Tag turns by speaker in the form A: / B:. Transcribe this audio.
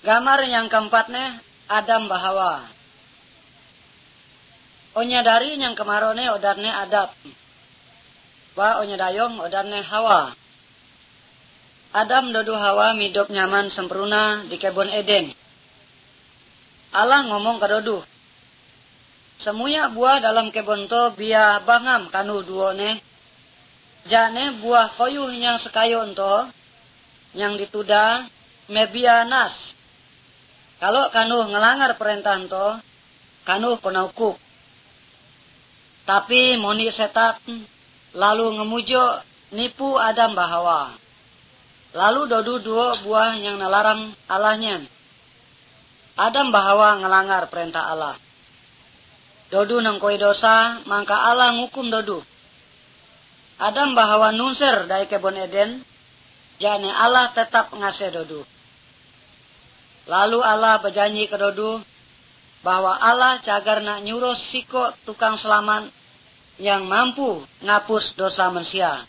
A: Gamar yang keempatnya Adam Bahawa. Onya dari yang kemarone odarne Adab. Onya dayong odarne Hawa. Adam dodu Hawa midop nyaman sempurna di kebun Eden. Allah ngomong ke dodu. Semuanya buah dalam kebun to biya bangam kanu duone. Jane buah koyu yang sekayo ento yang dituda mebia nas. Kalau kanu ngelanggar perintah ento kanu kena hukum. Tapi moni setan lalu ngemujo nipu Adam Bahawa. Lalu dodu dua buah yang nalarang Allahnya. Adam Bahawa ngelanggar perintah Allah. Dodu nangkoi dosa, maka Allah ngukum dodu. Adam Bahawa nunser dari kebun Eden, jane Allah tetap ngasih dodu. Lalu Allah berjanji ke dodu, bahwa Allah cagar nak nyuruh siko tukang selamat yang mampu ngapus dosa manusia.